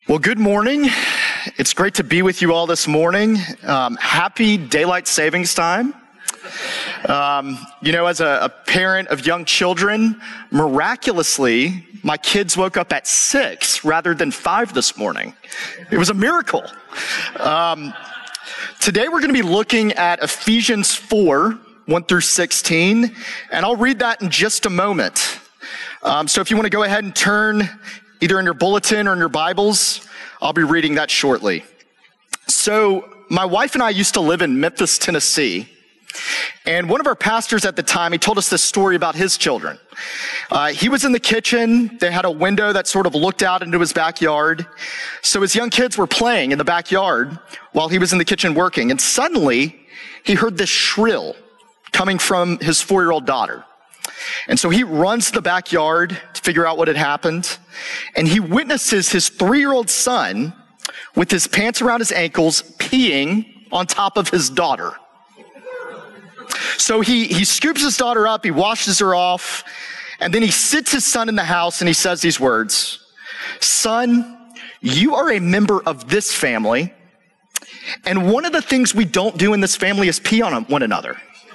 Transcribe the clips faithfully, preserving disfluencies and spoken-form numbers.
Well, good morning. It's great to be with you all this morning. Um, happy daylight savings time. Um, you know, as a, a parent of young children, miraculously, my kids woke up at six rather than five this morning. It was a miracle. Um, today, we're going to be looking at Ephesians four, one through sixteen, and I'll read that in just a moment. Um, so if you want to go ahead and turn either in your bulletin or in your Bibles, I'll be reading that shortly. So my wife and I used to live in Memphis, Tennessee, and one of our pastors at the time, he told us this story about his children. Uh, he was in the kitchen. They had a window that sort of looked out into his backyard. So his young kids were playing in the backyard while he was in the kitchen working, and suddenly he heard this shrill coming from his four-year-old daughter. And so he runs to the backyard to figure out what had happened. And he witnesses his three-year-old son with his pants around his ankles peeing on top of his daughter. So he, he scoops his daughter up, he washes her off, and then he sits his son in the house and he says these words, "Son, you are a member of this family, and one of the things we don't do in this family is pee on one another."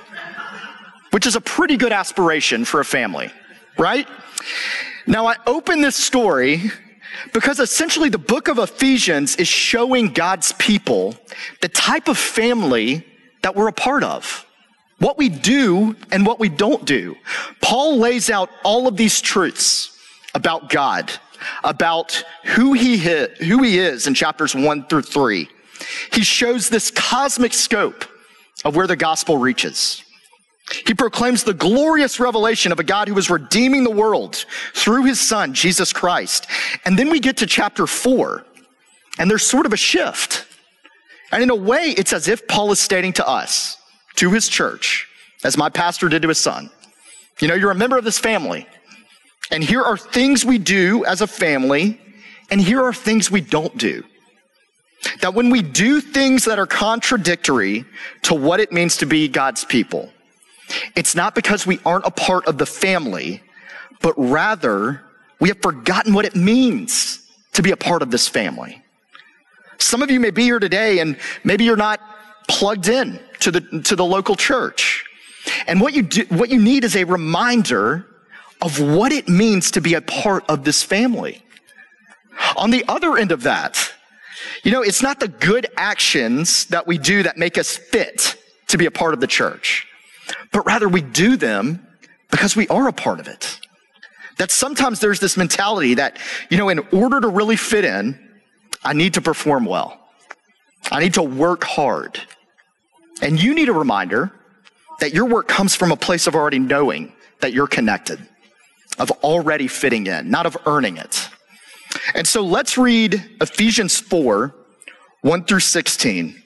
Which is a pretty good aspiration for a family, right? Now, I open this story because essentially the book of Ephesians is showing God's people the type of family that we're a part of, what we do and what we don't do. Paul lays out all of these truths about God, about who he, who he is in chapters one through three. He shows this cosmic scope of where the gospel reaches. He proclaims the glorious revelation of a God who is redeeming the world through his son, Jesus Christ. And then we get to chapter four, and there's sort of a shift. And in a way, it's as if Paul is stating to us, to his church, as my pastor did to his son, you know, you're a member of this family, and here are things we do as a family, and here are things we don't do. That when we do things that are contradictory to what it means to be God's people, it's not because we aren't a part of the family, but rather we have forgotten what it means to be a part of this family. Some of you may be here today and maybe you're not plugged in to the, to the local church. And what you do, what you need is a reminder of what it means to be a part of this family. On the other end of that, you know, it's not the good actions that we do that make us fit to be a part of the church, but rather we do them because we are a part of it. That sometimes there's this mentality that, you know, in order to really fit in, I need to perform well. I need to work hard. And you need a reminder that your work comes from a place of already knowing that you're connected, of already fitting in, not of earning it. And so let's read Ephesians four, one through sixteen.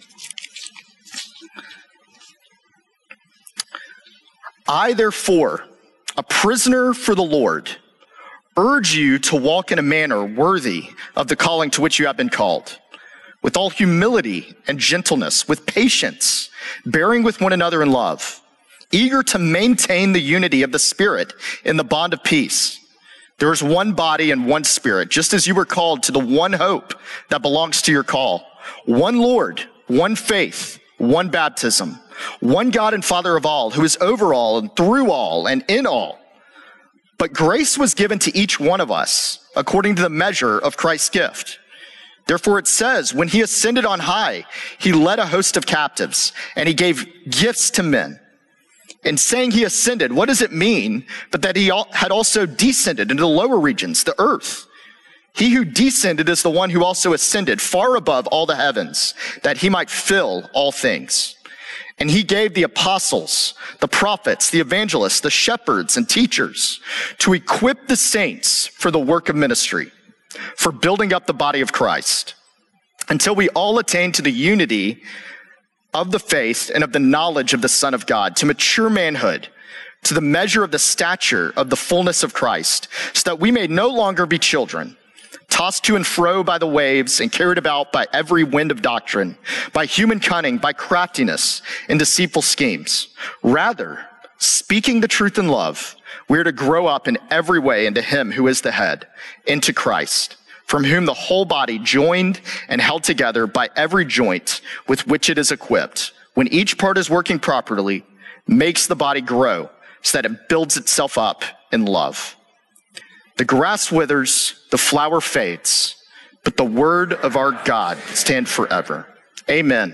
I, therefore, a prisoner for the Lord, urge you to walk in a manner worthy of the calling to which you have been called, with all humility and gentleness, with patience, bearing with one another in love, eager to maintain the unity of the Spirit in the bond of peace. There is one body and one Spirit, just as you were called to the one hope that belongs to your call, one Lord, one faith, one baptism, one God and Father of all, who is over all and through all and in all. But grace was given to each one of us according to the measure of Christ's gift. Therefore it says, when he ascended on high, he led a host of captives and he gave gifts to men. In saying he ascended, what does it mean but that he had also descended into the lower regions, the earth? He who descended is the one who also ascended far above all the heavens, that he might fill all things. And he gave the apostles, the prophets, the evangelists, the shepherds, and teachers to equip the saints for the work of ministry, for building up the body of Christ, until we all attain to the unity of the faith and of the knowledge of the Son of God, to mature manhood, to the measure of the stature of the fullness of Christ, so that we may no longer be children, tossed to and fro by the waves and carried about by every wind of doctrine, by human cunning, by craftiness and deceitful schemes. Rather, speaking the truth in love, we are to grow up in every way into him who is the head, into Christ, from whom the whole body, joined and held together by every joint with which it is equipped, when each part is working properly, makes the body grow so that it builds itself up in love. The grass withers, the flower fades, but the word of our God stands forever. Amen.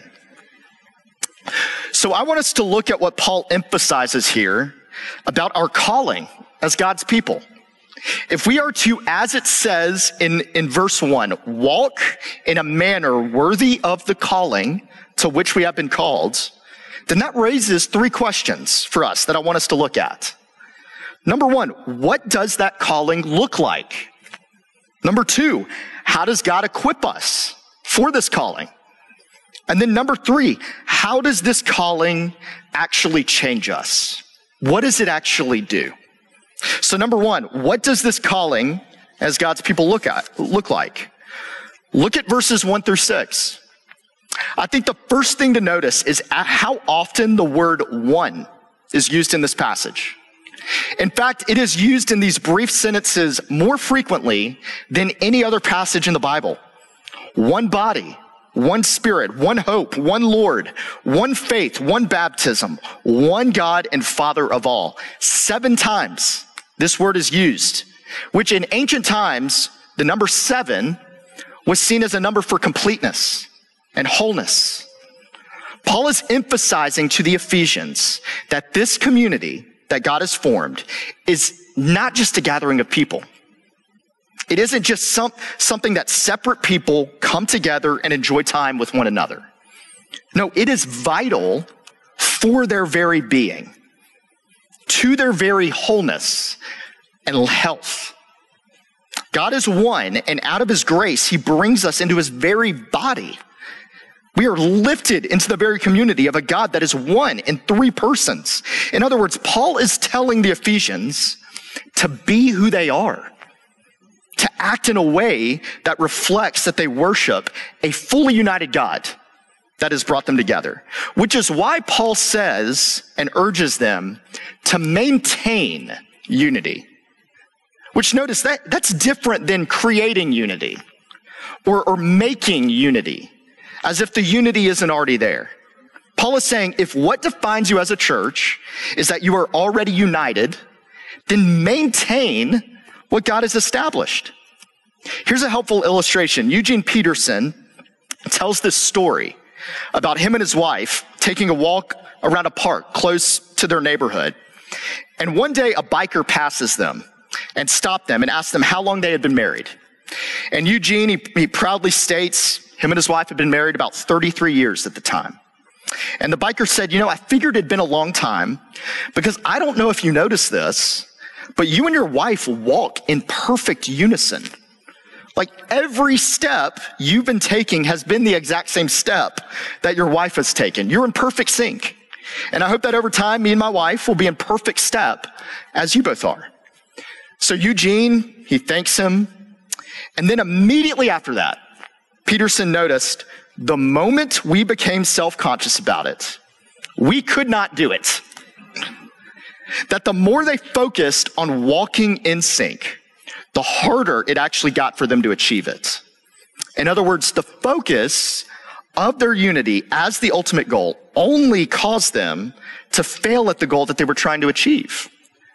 So I want us to look at what Paul emphasizes here about our calling as God's people. If we are to, as it says in, in verse one, walk in a manner worthy of the calling to which we have been called, then that raises three questions for us that I want us to look at. Number one, what does that calling look like? Number two, how does God equip us for this calling? And then number three, how does this calling actually change us? What does it actually do? So number one, what does this calling as God's people look at, look like? Look at verses one through six. I think the first thing to notice is how often the word one is used in this passage. In fact, it is used in these brief sentences more frequently than any other passage in the Bible. One body, one spirit, one hope, one Lord, one faith, one baptism, one God and Father of all. Seven times this word is used, which in ancient times, the number seven was seen as a number for completeness and wholeness. Paul is emphasizing to the Ephesians that this community that God has formed is not just a gathering of people. It isn't just some, something that separate people come together and enjoy time with one another. No, it is vital for their very being, to their very wholeness and health. God is one, and out of his grace, he brings us into his very body. We are lifted into the very community of a God that is one in three persons. In other words, Paul is telling the Ephesians to be who they are, to act in a way that reflects that they worship a fully united God that has brought them together, which is why Paul says and urges them to maintain unity. Which, notice, that that's different than creating unity or, or making unity, as if the unity isn't already there. Paul is saying, if what defines you as a church is that you are already united, then maintain what God has established. Here's a helpful illustration. Eugene Peterson tells this story about him and his wife taking a walk around a park close to their neighborhood. And one day a biker passes them and stopped them and asked them how long they had been married. And Eugene, he, he proudly states him and his wife had been married about thirty-three years at the time. And the biker said, you know, I figured it'd been a long time because I don't know if you noticed this, but you and your wife walk in perfect unison. Like every step you've been taking has been the exact same step that your wife has taken. You're in perfect sync. And I hope that over time, me and my wife will be in perfect step as you both are. So Eugene, he thanks him. And then immediately after that, Peterson noticed the moment we became self-conscious about it, we could not do it. That the more they focused on walking in sync, the harder it actually got for them to achieve it. In other words, the focus of their unity as the ultimate goal only caused them to fail at the goal that they were trying to achieve.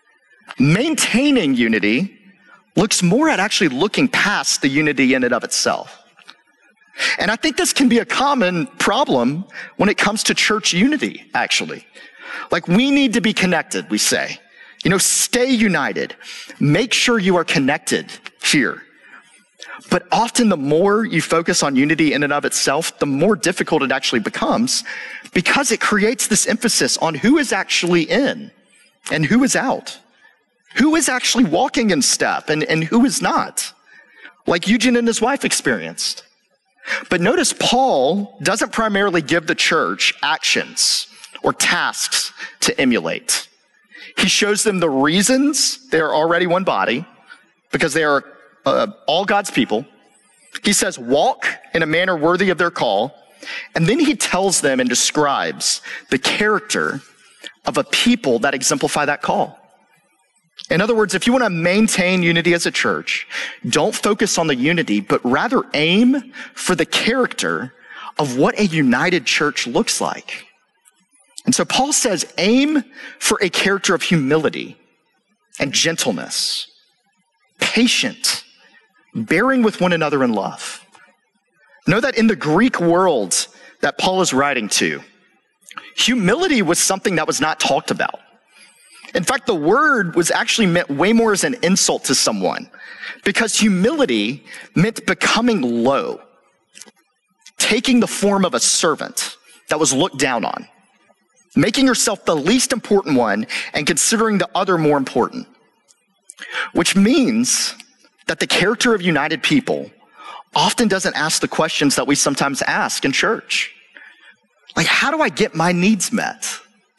Maintaining unity looks more at actually looking past the unity in and of itself. And I think this can be a common problem when it comes to church unity, actually. Like, we need to be connected, we say. You know, stay united. Make sure you are connected here. But often the more you focus on unity in and of itself, the more difficult it actually becomes, because it creates this emphasis on who is actually in and who is out. Who is actually walking in step and, and who is not, like Eugene and his wife experienced. But notice Paul doesn't primarily give the church actions or tasks to emulate. He shows them the reasons they are already one body, because they are uh, all God's people. He says, walk in a manner worthy of their call. And then he tells them and describes the character of a people that exemplify that call. In other words, if you want to maintain unity as a church, don't focus on the unity, but rather aim for the character of what a united church looks like. And so Paul says, aim for a character of humility and gentleness, patient, bearing with one another in love. Know that in the Greek world that Paul is writing to, humility was something that was not talked about. In fact, the word was actually meant way more as an insult to someone, because humility meant becoming low, taking the form of a servant that was looked down on, making yourself the least important one and considering the other more important, which means that the character of united people often doesn't ask the questions that we sometimes ask in church. Like, how do I get my needs met?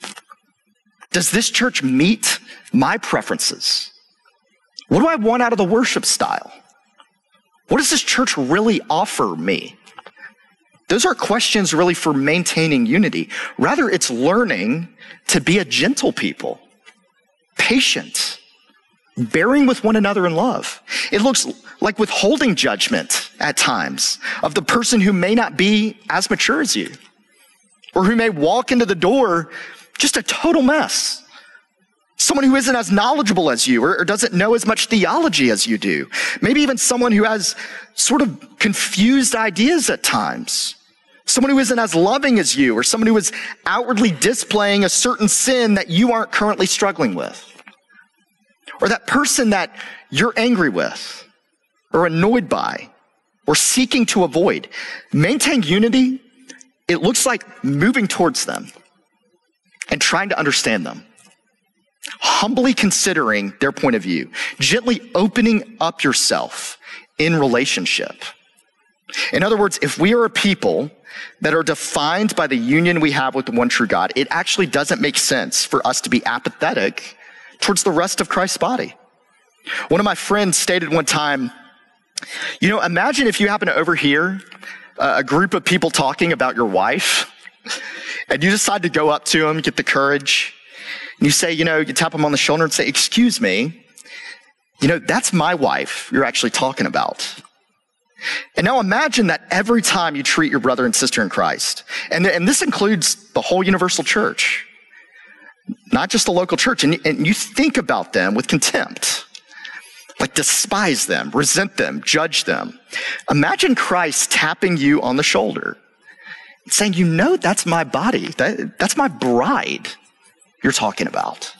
Does this church meet my preferences? What do I want out of the worship style? What does this church really offer me? Those are questions really for maintaining unity. Rather, it's learning to be a gentle people, patient, bearing with one another in love. It looks like withholding judgment at times of the person who may not be as mature as you, or who may walk into the door just a total mess. Someone who isn't as knowledgeable as you, or, or doesn't know as much theology as you do. Maybe even someone who has sort of confused ideas at times. Someone who isn't as loving as you, or someone who is outwardly displaying a certain sin that you aren't currently struggling with. Or that person that you're angry with, or annoyed by, or seeking to avoid. Maintain unity, it looks like moving towards them and trying to understand them, humbly considering their point of view, gently opening up yourself in relationship. In other words, if we are a people that are defined by the union we have with the one true God, it actually doesn't make sense for us to be apathetic towards the rest of Christ's body. One of my friends stated one time, you know, imagine if you happen to overhear a group of people talking about your wife, and you decide to go up to them, get the courage, and you say, you know, you tap them on the shoulder and say, excuse me, you know, that's my wife you're actually talking about. And now imagine that every time you treat your brother and sister in Christ, and, and this includes the whole universal church, not just the local church, and, and you think about them with contempt, like despise them, resent them, judge them. Imagine Christ tapping you on the shoulder, saying, you know, that's my body. That, that's my bride you're talking about.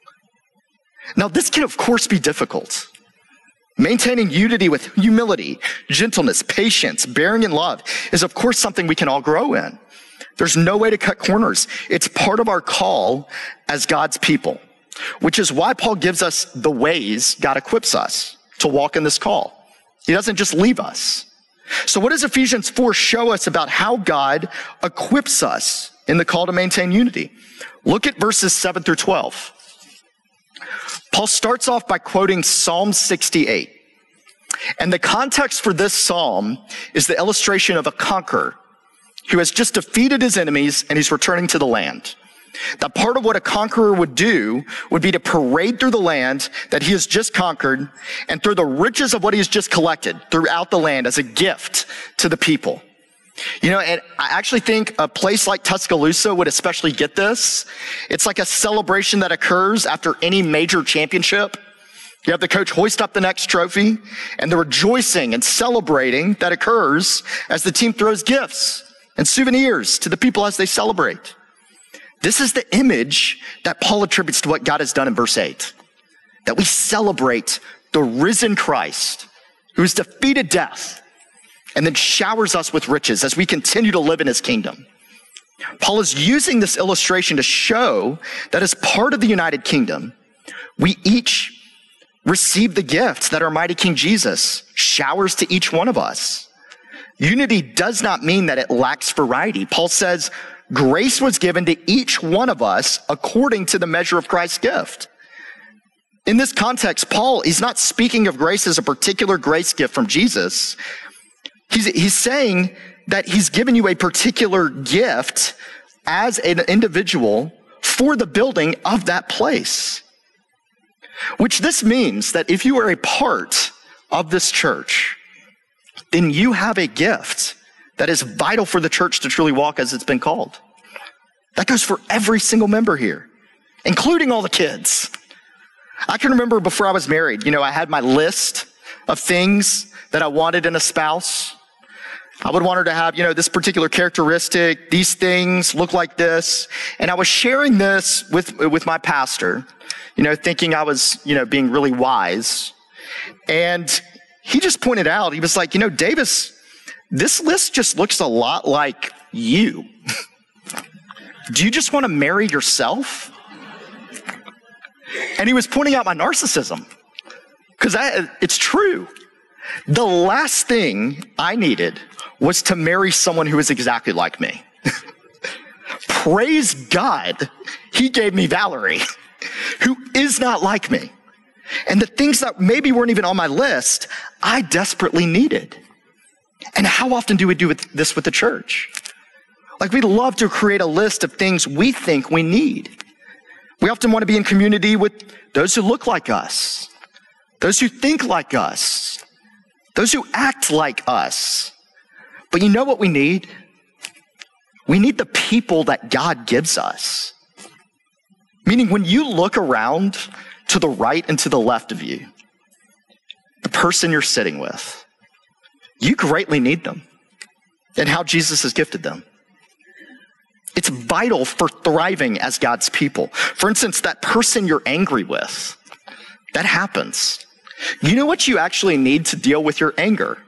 Now, this can, of course, be difficult. Maintaining unity with humility, gentleness, patience, bearing in love is, of course, something we can all grow in. There's no way to cut corners. It's part of our call as God's people, which is why Paul gives us the ways God equips us to walk in this call. He doesn't just leave us. So what does Ephesians four show us about how God equips us in the call to maintain unity? Look at verses seven through twelve. Paul starts off by quoting Psalm sixty-eight. And the context for this psalm is the illustration of a conqueror who has just defeated his enemies and he's returning to the land. That part of what a conqueror would do would be to parade through the land that he has just conquered and throw the riches of what he has just collected throughout the land as a gift to the people. You know, and I actually think a place like Tuscaloosa would especially get this. It's like a celebration that occurs after any major championship. You have the coach hoist up the next trophy, and the rejoicing and celebrating that occurs as the team throws gifts and souvenirs to the people as they celebrate. This is the image that Paul attributes to what God has done in verse eight. That we celebrate the risen Christ who has defeated death and then showers us with riches as we continue to live in his kingdom. Paul is using this illustration to show that as part of the united kingdom, we each receive the gifts that our mighty King Jesus showers to each one of us. Unity does not mean that it lacks variety. Paul says grace was given to each one of us according to the measure of Christ's gift. In this context, Paul is not speaking of grace as a particular grace gift from Jesus. He's, he's saying that he's given you a particular gift as an individual for the building of that place. Which this means that if you are a part of this church, then you have a gift that is vital for the church to truly walk as it's been called. That goes for every single member here, including all the kids. I can remember before I was married, you know, I had my list of things that I wanted in a spouse. I would want her to have, you know, this particular characteristic, these things look like this. And I was sharing this with, with my pastor, you know, thinking I was, you know, being really wise. And he just pointed out, he was like, you know, Davis, this list just looks a lot like you. Do you just want to marry yourself? And he was pointing out my narcissism, because it's true. The last thing I needed was to marry someone who was exactly like me. Praise God, he gave me Valerie, who is not like me. And the things that maybe weren't even on my list, I desperately needed. And how often do we do this with the church? Like, we love to create a list of things we think we need. We often want to be in community with those who look like us, those who think like us, those who act like us. But you know what we need? We need the people that God gives us. Meaning, when you look around to the right and to the left of you, the person you're sitting with, you greatly need them and how Jesus has gifted them. It's vital for thriving as God's people. For instance, that person you're angry with, that happens. You know what you actually need to deal with your anger?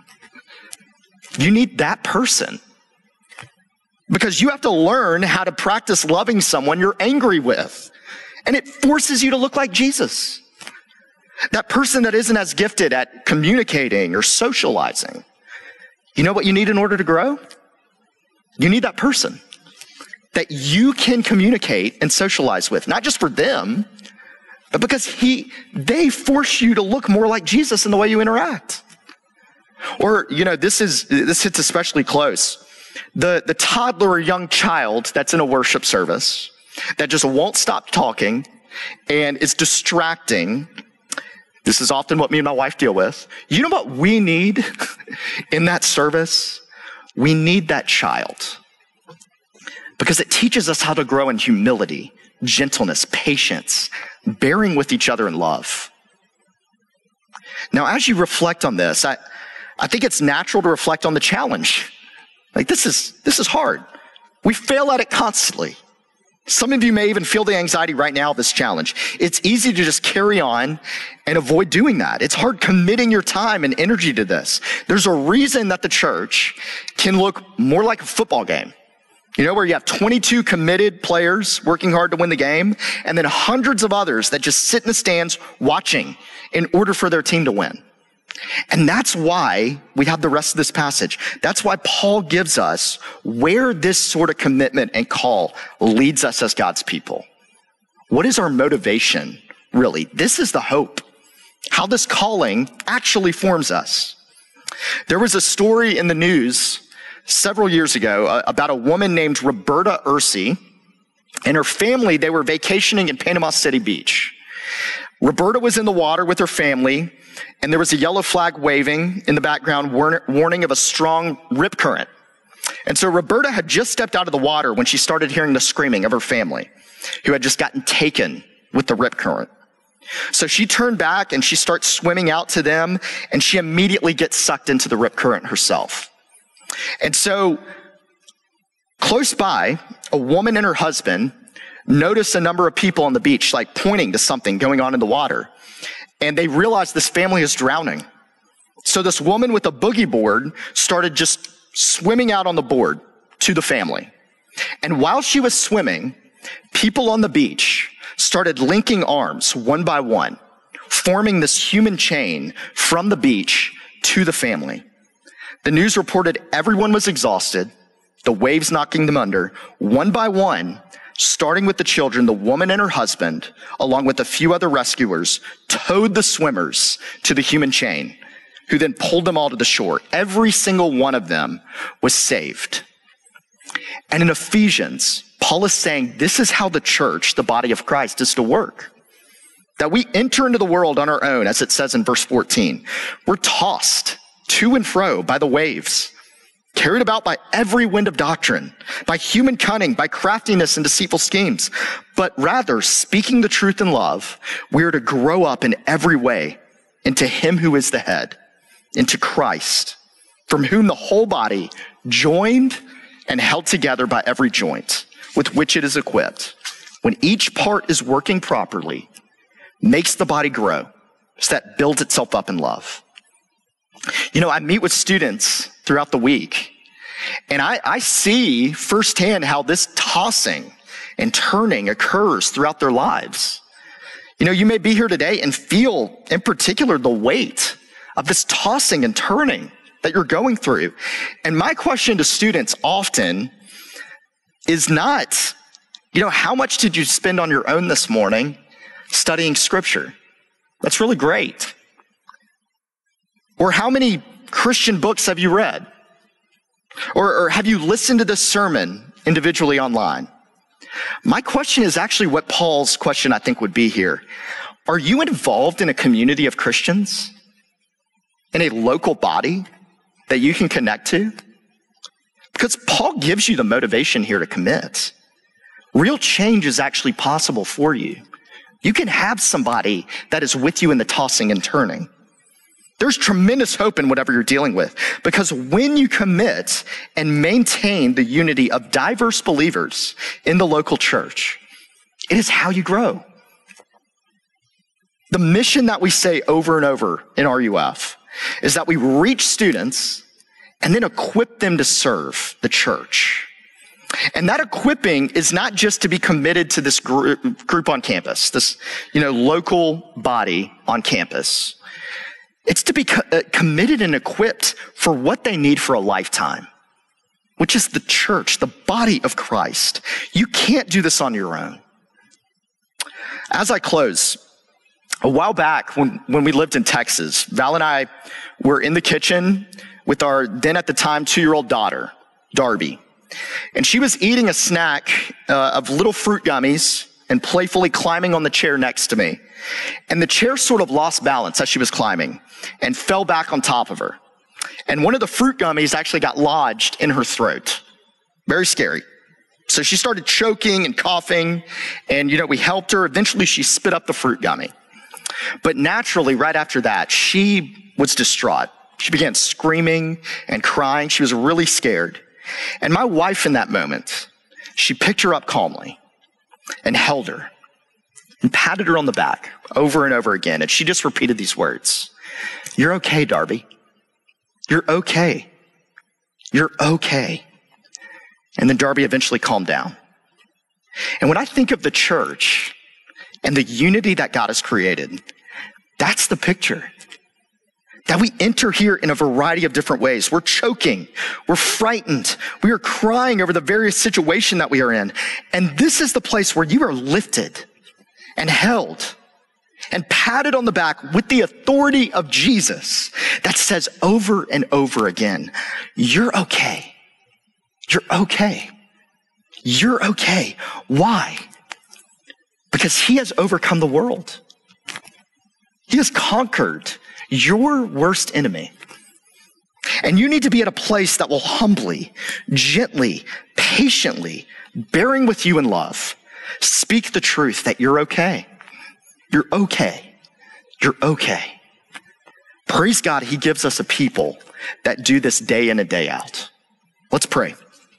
You need that person. Because you have to learn how to practice loving someone you're angry with. And it forces you to look like Jesus. That person that isn't as gifted at communicating or socializing. You know what you need in order to grow? You need that person that you can communicate and socialize with, not just for them, but because he, they force you to look more like Jesus in the way you interact. Or, you know, this is, this hits especially close. The, the toddler or young child that's in a worship service that just won't stop talking and is distracting. This is often what me and my wife deal with. You know what we need in that service? We need that child. Because it teaches us how to grow in humility, gentleness, patience, bearing with each other in love. Now, as you reflect on this, I, I think it's natural to reflect on the challenge. Like, this is, this is hard. We fail at it constantly. Some of you may even feel the anxiety right now of this challenge. It's easy to just carry on and avoid doing that. It's hard committing your time and energy to this. There's a reason that the church can look more like a football game. You know, where you have twenty-two committed players working hard to win the game, and then hundreds of others that just sit in the stands watching in order for their team to win. And that's why we have the rest of this passage. That's why Paul gives us where this sort of commitment and call leads us as God's people. What is our motivation, really? This is the hope. How this calling actually forms us. There was a story in the news several years ago uh, about a woman named Roberta Ursi and her family. They were vacationing in Panama City Beach. Roberta was in the water with her family, and there was a yellow flag waving in the background, war- warning of a strong rip current. And so Roberta had just stepped out of the water when she started hearing the screaming of her family, who had just gotten taken with the rip current. So she turned back and she starts swimming out to them, and she immediately gets sucked into the rip current herself. And so, close by, a woman and her husband notice a number of people on the beach, like pointing to something going on in the water. And they realize this family is drowning. So this woman with a boogie board started just swimming out on the board to the family. And while she was swimming, people on the beach started linking arms one by one, forming this human chain from the beach to the family. The news reported everyone was exhausted, the waves knocking them under. One by one, starting with the children, the woman and her husband, along with a few other rescuers, towed the swimmers to the human chain, who then pulled them all to the shore. Every single one of them was saved. And in Ephesians, Paul is saying this is how the church, the body of Christ, is to work. that we enter into the world on our own, as it says in verse fourteen. We're tossed to and fro by the waves, carried about by every wind of doctrine, by human cunning, by craftiness and deceitful schemes. But rather, speaking the truth in love, we are to grow up in every way into him who is the head, into Christ, from whom the whole body, joined and held together by every joint with which it is equipped, when each part is working properly, makes the body grow so that it builds itself up in love. You know, I meet with students throughout the week, and I, I see firsthand how this tossing and turning occurs throughout their lives. You know, you may be here today and feel, in particular, the weight of this tossing and turning that you're going through. And my question to students often is not, you know, how much did you spend on your own this morning studying scripture? That's really great. Or how many Christian books have you read? Or, or have you listened to this sermon individually online? My question is actually what Paul's question I think would be here. Are you involved in a community of Christians? In a local body that you can connect to? Because Paul gives you the motivation here to commit. Real change is actually possible for you. You can have somebody that is with you in the tossing and turning. There's tremendous hope in whatever you're dealing with, because when you commit and maintain the unity of diverse believers in the local church, it is how you grow. The mission that we say over and over in R U F is that we reach students and then equip them to serve the church. And that equipping is not just to be committed to this group, group on campus, this, you know, local body on campus. It's to be co- uh, committed and equipped for what they need for a lifetime, which is the church, the body of Christ. You can't do this on your own. As I close, a while back when, when we lived in Texas, Val and I were in the kitchen with our then at the time two-year-old daughter, Darby. And she was eating a snack uh, of little fruit gummies and playfully climbing on the chair next to me. And the chair sort of lost balance as she was climbing and fell back on top of her. And one of the fruit gummies actually got lodged in her throat. Very scary. So she started choking and coughing, and, you know, we helped her. Eventually she spit up the fruit gummy. But naturally, right after that, she was distraught. She began screaming and crying. She was really scared. And my wife in that moment, she picked her up calmly and held her and patted her on the back over and over again. And she just repeated these words: "You're okay, Darby. You're okay. You're okay." And then Darby eventually calmed down. And when I think of the church and the unity that God has created, that's the picture. That we enter here in a variety of different ways. We're choking. We're frightened. We are crying over the various situation that we are in. And this is the place where you are lifted and held and patted on the back with the authority of Jesus that says over and over again, you're okay. You're okay. You're okay. Why? Because he has overcome the world. He has conquered your worst enemy. And you need to be at a place that will humbly, gently, patiently, bearing with you in love, speak the truth that you're okay. You're okay. You're okay. Praise God, he gives us a people that do this day in and day out. Let's pray.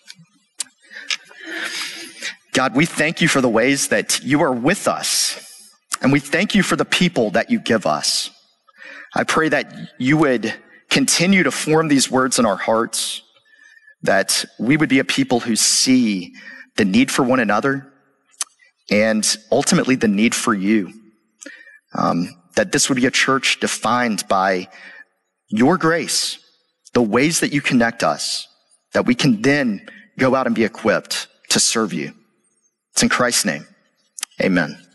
God, we thank you for the ways that you are with us, and we thank you for the people that you give us. I pray that you would continue to form these words in our hearts, that we would be a people who see the need for one another and ultimately the need for you. Um, that this would be a church defined by your grace, the ways that you connect us, that we can then go out and be equipped to serve you. It's in Christ's name. Amen.